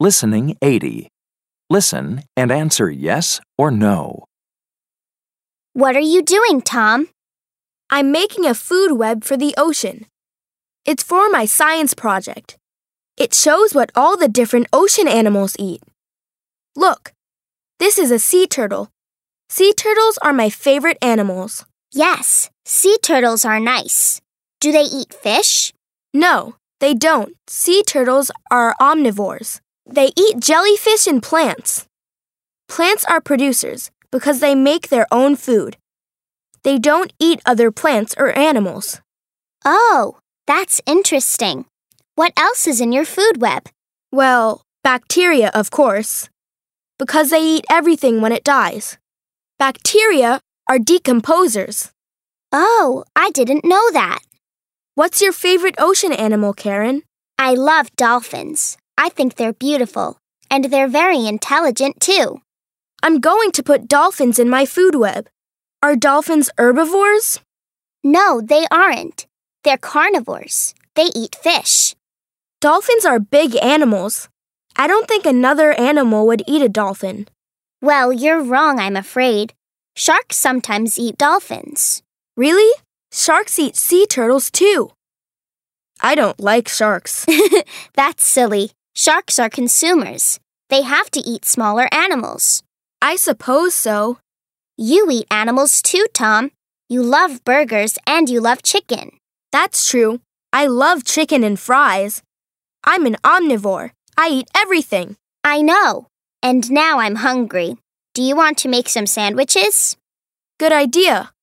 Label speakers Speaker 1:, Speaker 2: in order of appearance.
Speaker 1: Listening 80. Listen and answer yes or no.
Speaker 2: What are you doing, Tom?
Speaker 3: I'm making a food web for the ocean. It's for my science project. It shows what all the different ocean animals eat. Look, this is a sea turtle. Sea turtles are my favorite animals.
Speaker 2: Yes, sea turtles are nice. Do they eat fish?
Speaker 3: No, they don't. Sea turtles are omnivores. They eat jellyfish and plants. Plants are producers because they make their own food. They don't eat other plants or animals.
Speaker 2: Oh, that's interesting. What else is in your food web?
Speaker 3: Well, bacteria, of course, because they eat everything when it dies. Bacteria are decomposers.
Speaker 2: Oh, I didn't know that.
Speaker 3: What's your favorite ocean animal, Karen?
Speaker 2: I love dolphins. I think they're beautiful, and they're very intelligent, too.
Speaker 3: I'm going to put dolphins in my food web. Are dolphins herbivores?
Speaker 2: No, they aren't. They're carnivores. They eat fish.
Speaker 3: Dolphins are big animals. I don't think another animal would eat a dolphin.
Speaker 2: Well, you're wrong, I'm afraid. Sharks sometimes eat dolphins.
Speaker 3: Really? Sharks eat sea turtles, too. I don't like sharks.
Speaker 2: That's silly. Sharks are consumers. They have to eat smaller animals.
Speaker 3: I suppose so.
Speaker 2: You eat animals too, Tom. You love burgers and you love chicken.
Speaker 3: That's true. I love chicken and fries. I'm an omnivore. I eat everything.
Speaker 2: I know. And now I'm hungry. Do you want to make some sandwiches?
Speaker 3: Good idea.